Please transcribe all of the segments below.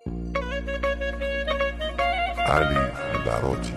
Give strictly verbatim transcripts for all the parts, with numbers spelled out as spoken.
علی براتی.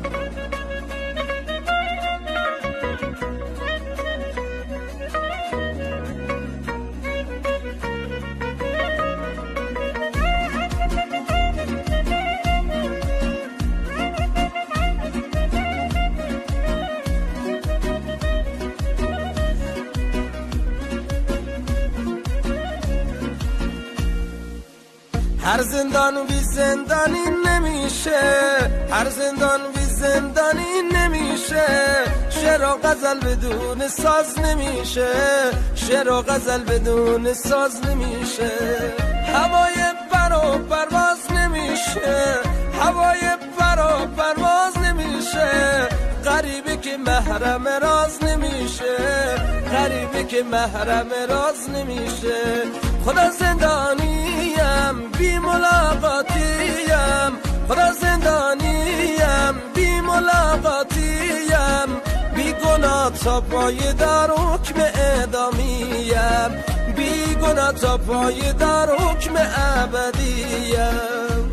هر زندان بی زندانی نمیشه، هر زندان بی زندانی نمیشه، شعر و غزل بدون ساز نمیشه، شعر و غزل بدون ساز نمیشه. هوای پر و پرواز نمیشه، هوای پر و پرواز نمیشه، غریبی که محرم راز نمیشه، غریبی که محرم راز نمیشه. خدا زندانیم بی ملاقاتیم، خدا زندانیم بی ملاقاتیم، بی گناه تا پای در حکم اعدامیم، بی گناه تا پای در حکم ابدیم.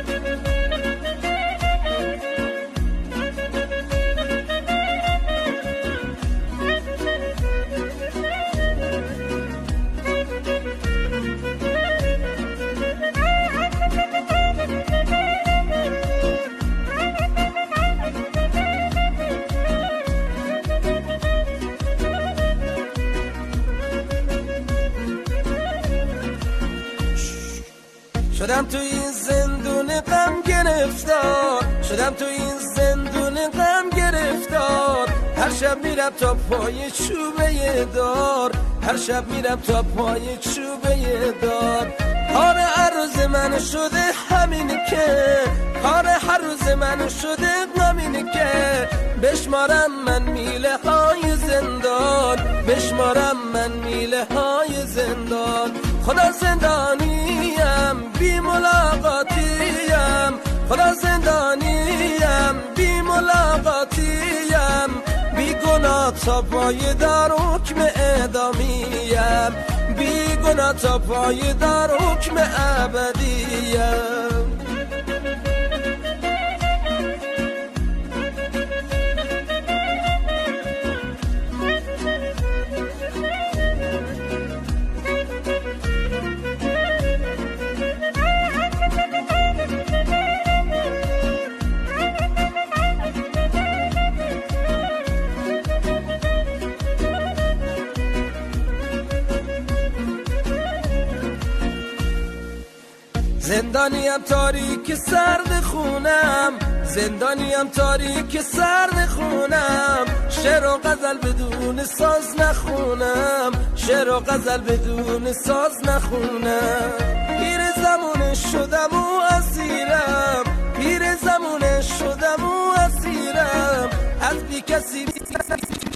شدم تو این زندون غم گرفتار، شدم تو این زندون غم گرفتار، هر شب میرم تا پای چوبه دار، هر شب میرم تا پای چوبه دار. کار هر روز من شده همین که، کار هر روز من شده همین که، بشمارم من میله های زندان، بشمارم من میله های زندان. خدا زندانیم بی ملاقاتیم، خدا زندانیم بی ملاقاتیم، بی گناه تا پای در حکم اعدامیم، بی گناه تا پای در حکم ابدیم. زندانیم تاریک سرد خونم، زندانیم تاریک سرد خونم، شعر و غزل بدون ساز نخونم، شعر و غزل بدون ساز نخونم. پیر زمونه شدم و اسیرم، پیر زمونه شدم و اسیرم، از بی کسی